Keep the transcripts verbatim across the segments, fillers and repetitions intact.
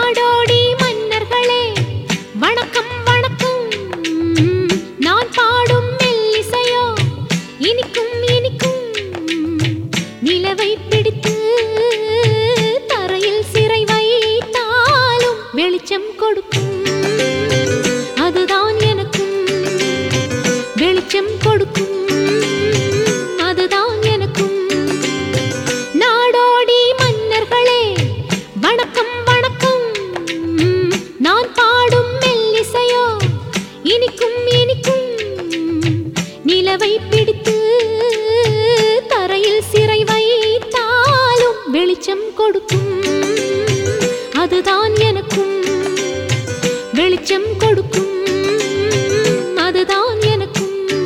நாடோடி மன்னர்களே வணக்கம் வணக்கம். நான் பாடும் மெல்லிசையோ இனிக்கும் இனிக்கும். நிலவை பிடித்து தரையில் சிறை வைத்தாலும் வெளிச்சம் கொடுக்கும். அதுதான் எனக்கும் வெளிச்சம் கொடுக்கும். அதுதான் எனக்கும். நாடோடி மன்னர்களே வணக்கம் வணக்கம். நான் பாடும் மெல்லிசையோ இனிக்கும் இனிக்கும். நிலவை பிடித்து தரையில் சிறை வைத்தாலும் வெளிச்சம் கொடுக்கும். அதுதான் எனக்கும் வெளிச்சம் கொடுக்கும். அதுதான் எனக்கும்.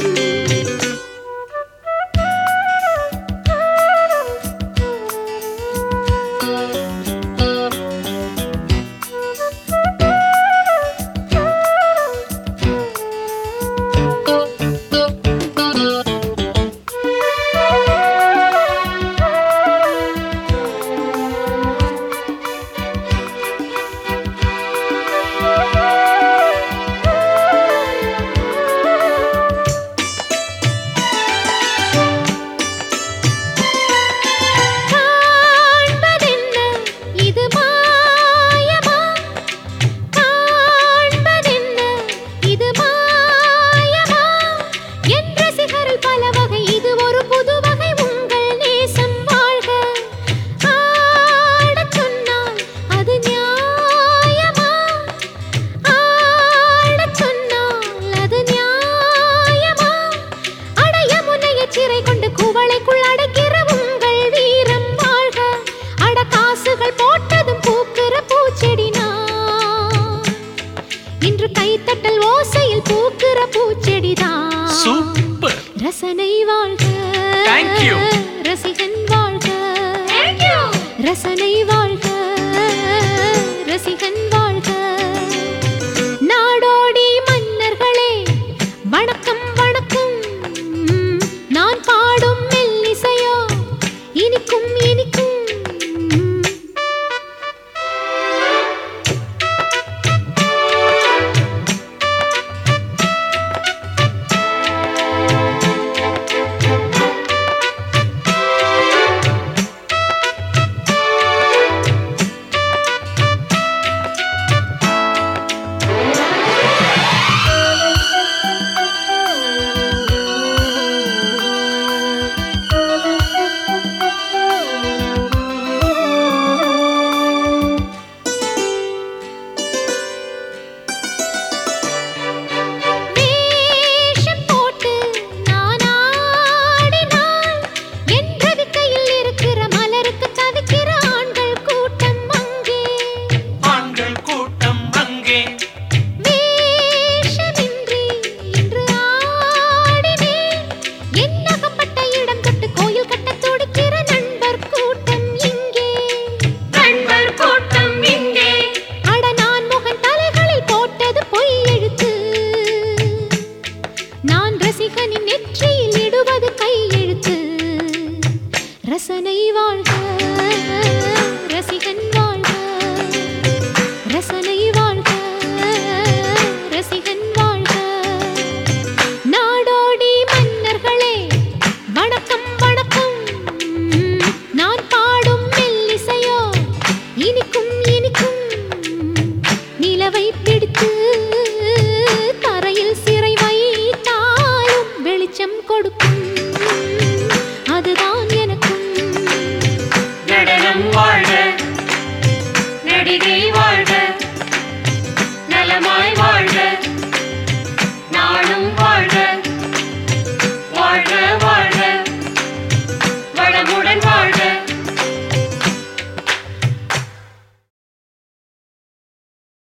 கைத்தட்டல் ஓசையில் பூக்கிற பூச்செடிதான். சூப்பர். ரசனை வாழ்க. Thank you. ரசிகன் வாழ்க. Thank you. ரசனை வாழ்க. ரசிகன் வாழ்க.